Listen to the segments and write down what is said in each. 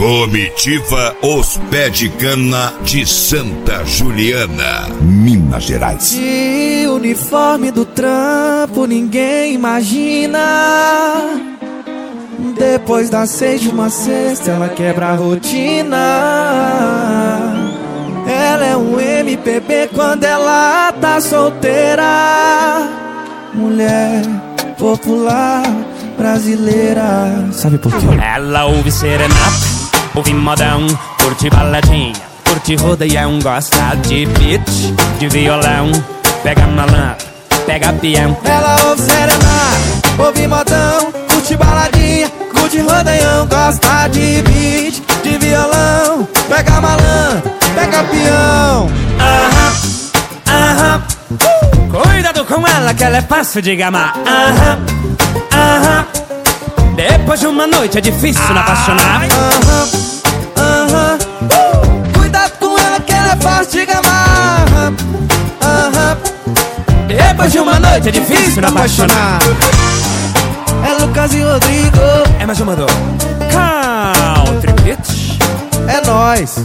Comitiva Os Pé de Cana de Santa Juliana, Minas Gerais. De uniforme do trampo ninguém imagina. Depois das 6 de uma sexta ela quebra a rotina. Ela é um MPB quando ela tá solteira. Mulher popular brasileira. Sabe por quê? Ela ouve serenata, ouve modão, curte baladinha, curte rodeião, gosta de beat, de violão, pega malandro, pega peão. Ela ouve serenata, ouve modão, curte baladinha, curte rodeião, gosta de beat, de violão, pega malandro, pega peão. Aham, aham, cuidado com ela que ela é fácil de gamar. Aham, aham, depois de uma noite é difícil não apaixonar. Aham, aham, cuidado com ela que ela é fácil de gamar. Aham, Depois de uma noite é difícil não apaixonar. É Lucas e Rodrigo, É mais uma dor. Country Beach. é nóis.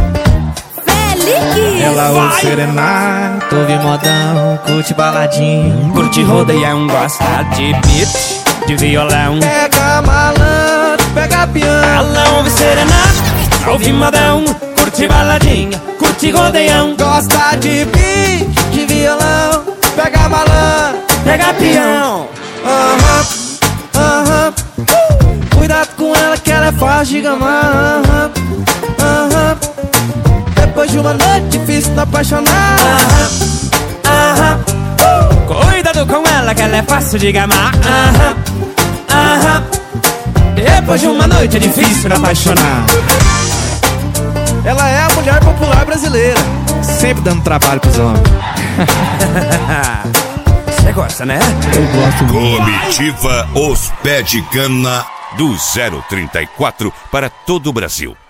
Ela ouve serenata, ouve modão, curte baladinho, Curte rodeião, gosta de beat, de violão. pega malandro, pega peão. Ela ouve serenata, ouve modão, curte baladinha, curte rodeião, Gosta de beat, de violão, pega malandro, pega peão. aham, aham, cuidado com ela que ela é fácil de gamar. Aham, aham, depois de uma noite difícil não apaixonar. Aham, cuidado com ela que ela é fácil de gamar. Aham, aham, depois de uma noite é difícil não apaixonar. Ela é a mulher popular brasileira, sempre dando trabalho pros homens. Você gosta, né? Eu gosto muito. Comitiva Os Pé de Cana do 034 para todo o Brasil.